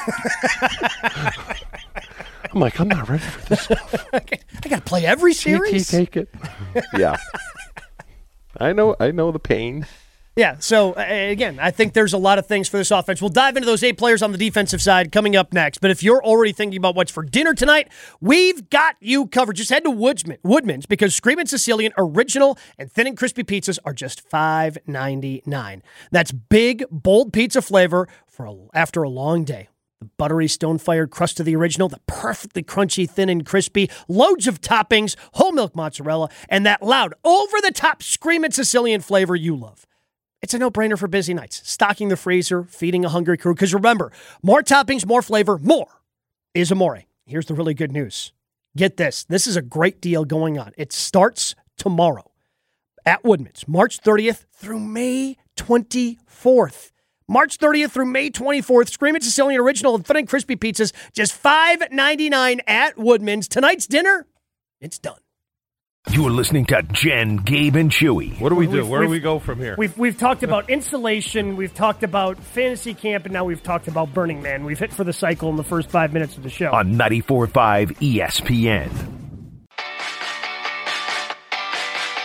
I'm like, I'm not ready for this stuff. I got to play every T T, series. take it. Yeah. I know. I know the pain. Yeah, so uh, again, I think there's a lot of things for this offense. We'll dive into those eight players on the defensive side coming up next. But if you're already thinking about what's for dinner tonight, we've got you covered. Just head to Woodsman, Woodman's because Screamin' Sicilian Original and Thin and Crispy pizzas are just five ninety-nine. That's big, bold pizza flavor for a, after a long day. The buttery stone-fired crust of the original, the perfectly crunchy, thin and crispy, loads of toppings, whole milk mozzarella, and that loud, over-the-top Screamin' Sicilian flavor you love. It's a no-brainer for busy nights. Stocking the freezer, feeding a hungry crew. Because remember, more toppings, more flavor, more is Amore. Here's the really good news. Get this. This is a great deal going on. It starts tomorrow at Woodman's, March thirtieth through May twenty-fourth. March thirtieth through May twenty-fourth. Screamin' Sicilian Original and Thin and Crispy pizzas, just five ninety-nine at Woodman's. Tonight's dinner, it's done. You're listening to Jen, Gabe, and Chewy. What do we do? We've- Where do we've- we go from here? We've we've talked about insulation, we've talked about fantasy camp, and now we've talked about Burning Man. We've hit for the cycle in the first five minutes of the show. On ninety-four point five E S P N.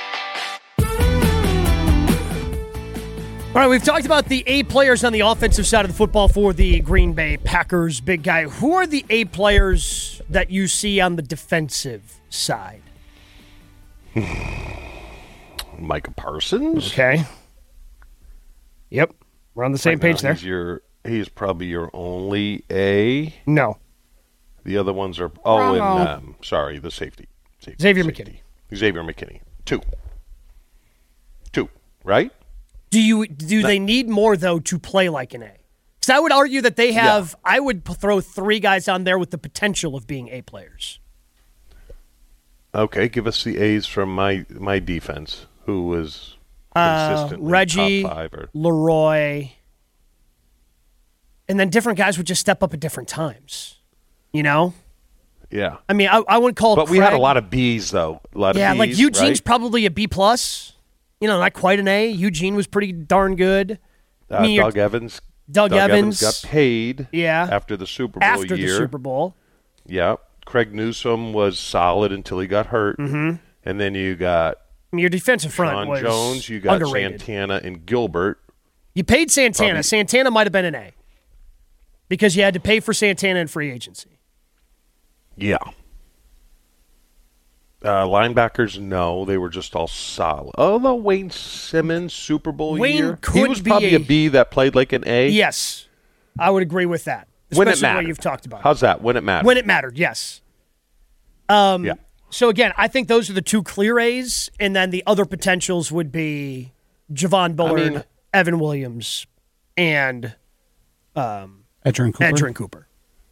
All right, we've talked about the A players on the offensive side of the football for the Green Bay Packers, big guy. Who are the A players that you see on the defensive side? Micah Parsons. Okay. Yep. We're on the same Right page now, there. He's, your, he's probably your only A. No. The other ones are, oh, Wrong. and, um, sorry, the safety. safety Xavier safety. McKinney. Xavier McKinney. Two. Two, right? Do you do they need more, though, to play like an A? Because I would argue that they have, Yeah. I would p- throw three guys on there with the potential of being A players. Okay, give us the A's from my my defense, who was Uh, consistently Reggie, top five. Or, Leroy, and then different guys would just step up at different times. You know? yeah. I mean, I, I wouldn't call But we had a Craig- lot of B's, though. A lot Yeah, of B's, like Eugene's right? probably a B plus. You know, not quite an A. Eugene was pretty darn good. Uh, I mean, you're- Doug Evans. Doug, Evans, got paid Yeah. after the Super Bowl after year. the Super Bowl. Yeah. Craig Newsome was solid until he got hurt. Mm-hmm. And then you got I mean, your defensive front Sean was Jones, you got underrated. Santana and Gilbert. You paid Santana. Probably- Santana might have been an A because you had to pay for Santana in free agency. Yeah. Uh, linebackers, no, they were just all solid. Although Wayne Simmons, Super Bowl Wayne year, could he was be probably a- a B that played like an A. Yes, I would agree with that. when it Especially the way mattered. you've talked about it. How's that? When it mattered. When it mattered, yes. Um, yeah. So again, I think those are the two clear A's, and then the other potentials would be Javon Bullard, mean- Evan Williams, and Edgerrin Cooper. Edgerrin Cooper.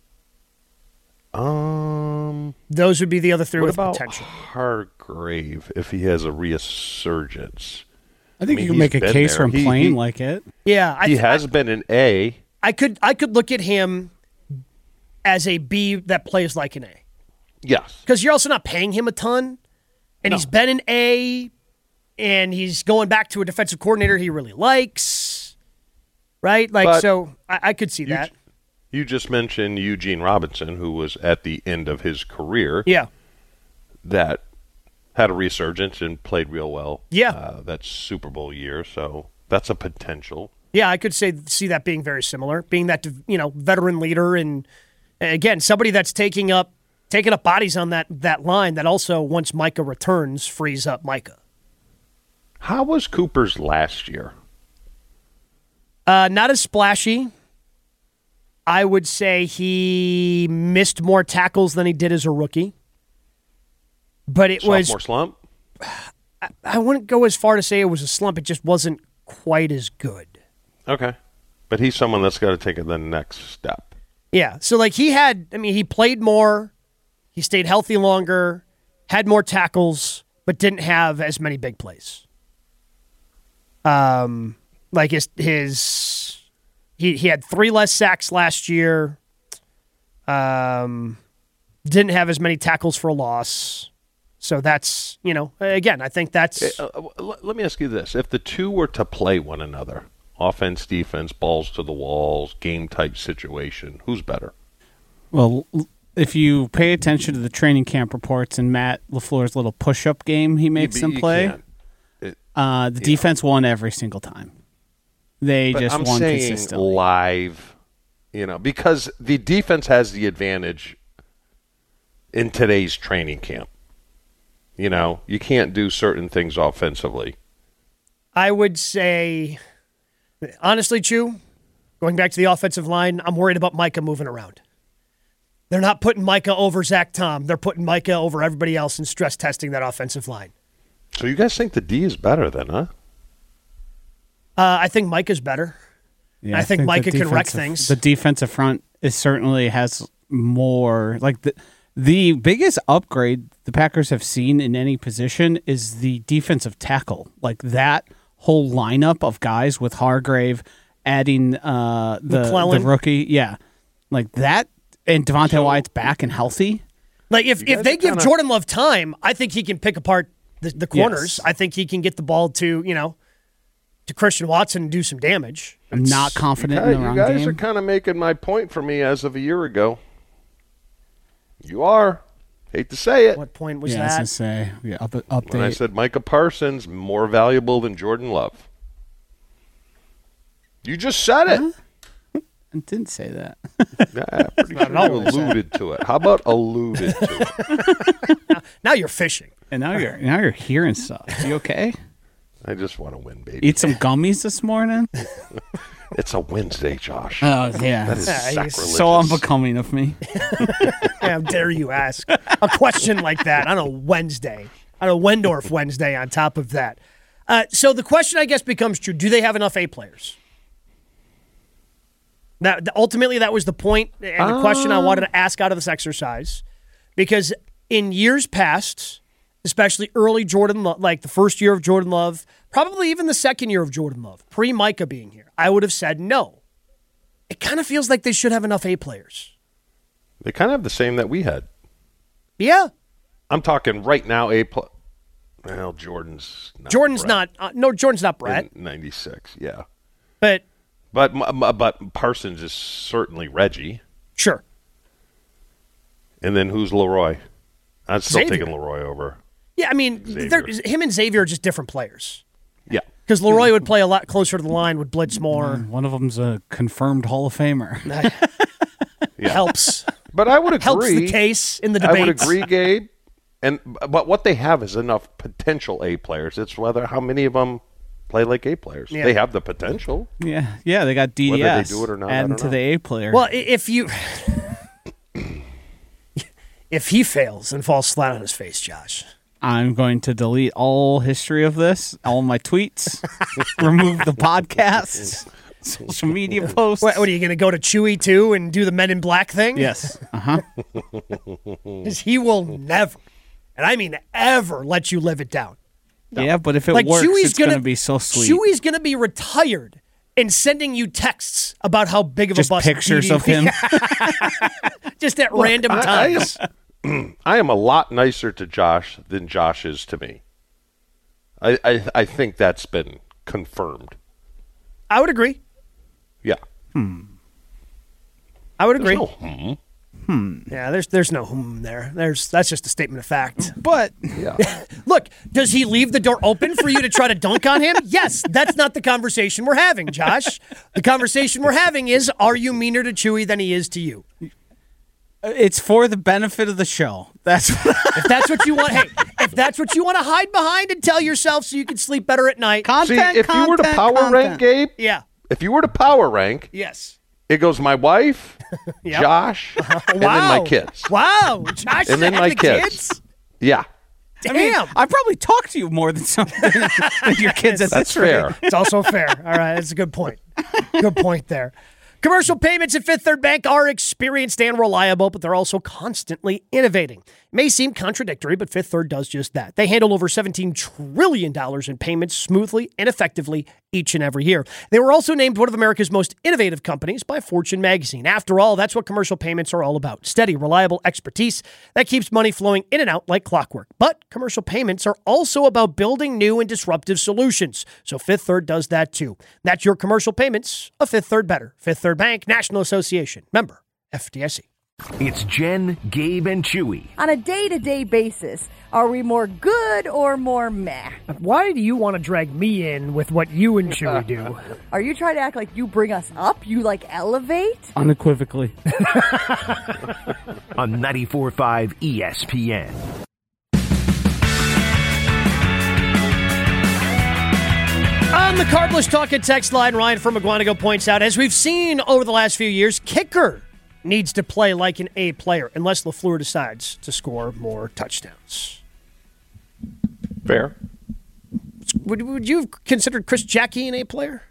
Um, Those would be the other three what with about potential. Hargrave if he has a resurgence? I think I mean, you can he's make a been case there. for him He- playing he- like it. Yeah, I, He th- has been an A. I could I could look at him as a B that plays like an A Yes. because you're also not paying him a ton, and he's been an A, and he's going back to a defensive coordinator he really likes, right? Like But so, I, I could see that. You just mentioned Eugene Robinson, who was at the end of his career, Yeah. that had a resurgence and played real well. Yeah. Uh, that Super Bowl year, so that's a potential. Yeah, I could say see that being very similar, being that you know veteran leader, and again somebody that's taking up taking up bodies on that that line that also once Micah returns frees up Micah. How was Cooper's last year? Uh, not as splashy. I would say he missed more tackles than he did as a rookie, but it Sophomore was slump? I wouldn't go as far to say it was a slump. It just wasn't quite as good. Okay. But he's someone that's got to take it the next step. Yeah. So, like, he had, I mean, he played more, he stayed healthy longer, had more tackles, but didn't have as many big plays. Um, like his, his he, he had three less sacks last year, um, didn't have as many tackles for a loss. So that's, you know, again, I think that's. Uh, uh, let me ask you this. If the two were to play one another, offense, defense, balls to the walls, game-type situation, who's better? Well, l- if you pay attention to the training camp reports and Matt LaFleur's little push-up game he makes You- them you play, can't. It- uh, the defense won every single time. They but just I'm won saying consistently. live, you know, because the defense has the advantage in today's training camp. You know, you can't do certain things offensively. I would say, honestly, Chew, going back to the offensive line, I'm worried about Micah moving around. They're not putting Micah over Zach Tom. They're putting Micah over everybody else and stress testing that offensive line. So you guys think the D is better then, huh? Uh, I think Micah's better. Yeah, I think the Micah can wreck defensive- things. The defensive front is certainly has more like the the biggest upgrade the Packers have seen in any position is the defensive tackle. Like that whole lineup of guys with Hargrave adding uh, the, the McClellan. rookie, yeah, like that, and Devontae So- Wyatt's back and healthy. Like if, You if guys they are give kinda- Jordan Love time, I think he can pick apart the, the corners. Yes. I think he can get the ball to, you know, to Christian Watson and do some damage. I'm not confident in the you run guys game. are kind of making my point for me as of a year ago. You are. Hate to say it. What point was yeah, I was that? gonna say yeah, up, update. When I said Micah Parsons more valuable than Jordan Love. You just said it. Huh? I didn't say that. Yeah, pretty sure you alluded to it. How about alluded to it? now, now you're fishing. And now you're now you're hearing stuff. You okay? I just want to win, baby. Eat some gummies this morning? It's a Wednesday, Josh. Oh, yeah. That is Yeah, he's sacrilegious. So unbecoming of me. How dare you ask a question like that on a Wednesday, on a Wendorf Wednesday on top of that. Uh, so the question, I guess, becomes true. Do they have enough A players? Now, ultimately, that was the point and the question I wanted to ask out of this exercise. Because in years past, especially early Jordan Love, like the first year of Jordan Love, probably even the second year of Jordan Love, pre-Micah being here, I would have said no. It kind of feels like they should have enough A players. They kind of have the same that we had. Yeah. I'm talking right now, A play. Well, Jordan's not Jordan's Brett. not, uh, no, Jordan's not Brett. In ninety-six, yeah. But But but Parsons is certainly Reggie. sure. And then who's Leroy? I'm still Xavier. taking Leroy over. Yeah, I mean, they're- Xavier. him and Xavier are just different players. Yeah. Because Leroy would play a lot closer to the line, would blitz more. One of them's a confirmed Hall of Famer. Yeah. Helps. But I would agree. Helps the case in the I debates. would agree, Gabe. And but what they have is enough potential A players. It's whether how many of them play like A players. Yeah. They have the potential. Yeah, yeah, they got D D S. Whether they do it or not, I adding don't to know. the A player. Well, i- if you. If he fails and falls flat on his face, Josh. I'm going to delete all history of this, all my tweets, remove the podcasts, social media posts. What, what are you going to go to Chewy too and do the Men in Black thing? Yes. Uh huh. Because he will never, and I mean ever, let you live it down. Yeah, but if it Like works, Chewy's it's going to be so sweet. Chewy's going to be retired and sending you texts about how big of Just a bust pictures D D of him. just at random I- I times. I am a lot nicer to Josh than Josh is to me. I I, I think that's been confirmed. I would agree. Yeah. I would agree. There's no hmm. Yeah, there's there's no hmm there. There's that's just a statement of fact. But Yeah. Look, does he leave the door open for you to try to dunk on him? Yes, that's not the conversation we're having, Josh. The conversation we're having is, are you meaner to Chewy than he is to you? it's for the benefit of the show. That's what If that's what you want, hey, if that's what you want to hide behind and tell yourself so you can sleep better at night, See, content. if you were to content, power content. rank, Gabe, yeah, if you were to power rank, yes. it goes my wife, Yep. Josh, and wow. then my kids. Wow, Josh, And then and my the kids. Yeah. Damn, I mean, I probably talk to you more than some than your kids at That's this rate. fair. it's also fair. All right, that's a good point. Good point there. Commercial payments at Fifth Third Bank are experienced and reliable, but they're also constantly innovating. It may seem contradictory, but Fifth Third does just that. They handle over seventeen trillion dollars in payments smoothly and effectively each and every year. They were also named one of America's most innovative companies by Fortune magazine. After all, that's what commercial payments are all about. Steady, reliable expertise that keeps money flowing in and out like clockwork. But commercial payments are also about building new and disruptive solutions. So Fifth Third does that too. That's your commercial payments, a Fifth Third better. Fifth Third Bank, National Association. Member, F D I C. It's Jen, Gabe, and Chewy. On a day-to-day basis, are we more good or more meh? Why do you want to drag me in with what you and Chewy do? Are you trying to act like you bring us up? You like elevate? Unequivocally. On ninety-four point five E S P N. On the Carbless Talk and Text line, Ryan from McGuanago points out, as we've seen over the last few years, kicker needs to play like an A player unless LaFleur decides to score more touchdowns. Fair. Would, would you have considered Chris Jackie an A player?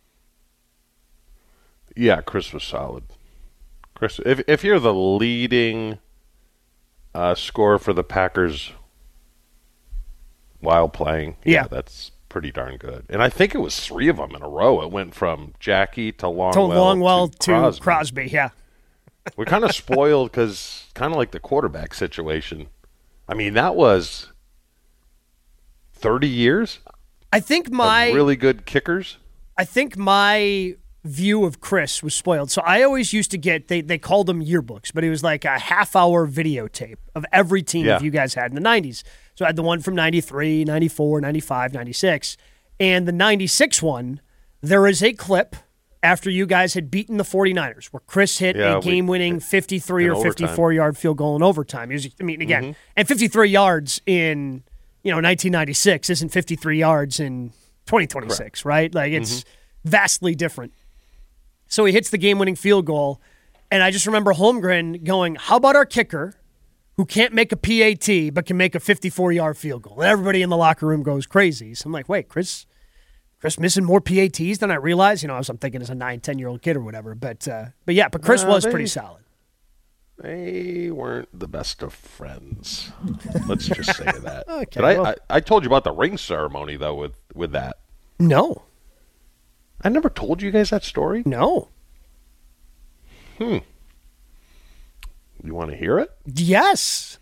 Yeah, Chris was solid. Chris, if if you're the leading uh, scorer for the Packers while playing, yeah, Yeah. that's pretty darn good. And I think it was three of them in a row. It went from Jackie to To Longwell Longwell to to Crosby. Crosby, yeah. We're kind of spoiled because kind of like the quarterback situation. I mean, that was thirty years I think my of really good kickers. I think my view of Chris was spoiled. So I always used to get, they, they called them yearbooks, but it was like a half hour videotape of every team Yeah. that you guys had in the nineties. So I had the one from ninety-three, ninety-four, ninety-five, ninety-six. And the ninety-six one, there is a clip after you guys had beaten the 49ers, where Chris hit Yeah, a we- game-winning fifty-three in or overtime. fifty-four-yard field goal in overtime. It was, I mean, again, Mm-hmm. and fifty-three yards in you know nineteen ninety-six isn't fifty-three yards in twenty twenty-six, right? Like, it's Mm-hmm. vastly different. So he hits the game-winning field goal, and I just remember Holmgren going, how about our kicker, who can't make a P A T but can make a fifty-four-yard field goal? And everybody in the locker room goes crazy. So I'm like, wait, Chris Chris missing more P A Ts than I realized? You know, as I'm thinking as a nine, ten-year-old kid or whatever. But, uh, but yeah, but Chris Uh, was they- pretty solid. They weren't the best of friends. Let's just say that. Okay, but I, well- I, I told you about the ring ceremony, though, with, with that. No, I never told you guys that story? no. You want to hear it? Yes.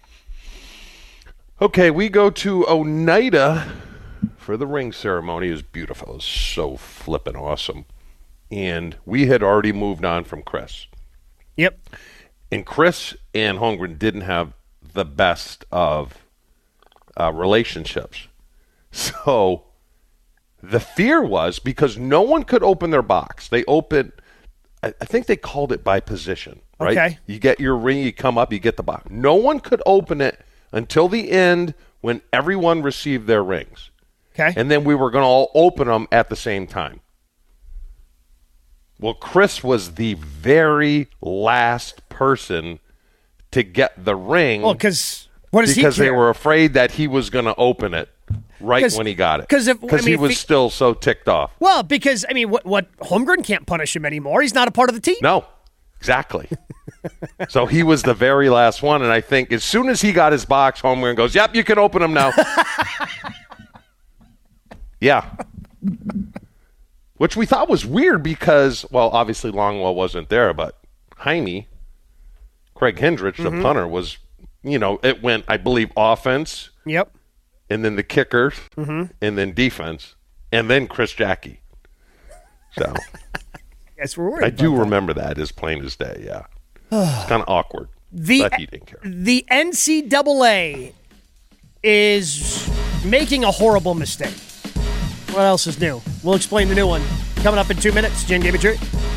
Okay, we go to Oneida for the ring ceremony. It was beautiful. It was so flippin' awesome. And we had already moved on from Chris. Yep. And Chris and Holmgren didn't have the best of uh, relationships. So the fear was, because no one could open their box. They opened, I, I think they called it by position, right? Okay. You get your ring, you come up, you get the box. No one could open it until the end when everyone received their rings. Okay. And then we were going to all open them at the same time. Well, Chris was the very last person to get the ring. Well, because what does because he care? they were afraid that he was going to open it right 'Cause- when he got it. 'cause if- I mean, he if was he- still so ticked off. Well, because, I mean, what, what Holmgren can't punish him anymore. He's not a part of the team. No, exactly. So he was the very last one, and I think as soon as he got his box, Holmgren goes, yep, you can open them now. Yeah. Which we thought was weird because, well, obviously Longwell wasn't there, but Jaime, Craig Hendricks, the punter, was, you know, it went, I believe, offense, Yep. and then the kicker, and then defense, and then Chris Jackie. So Yes, we're worried I do about that. remember that as plain as day, yeah. It's kind of awkward, The, but he didn't care. the N C double A is making a horrible mistake. What else is new? We'll explain the new one coming up in two minutes. Jen gave it to you.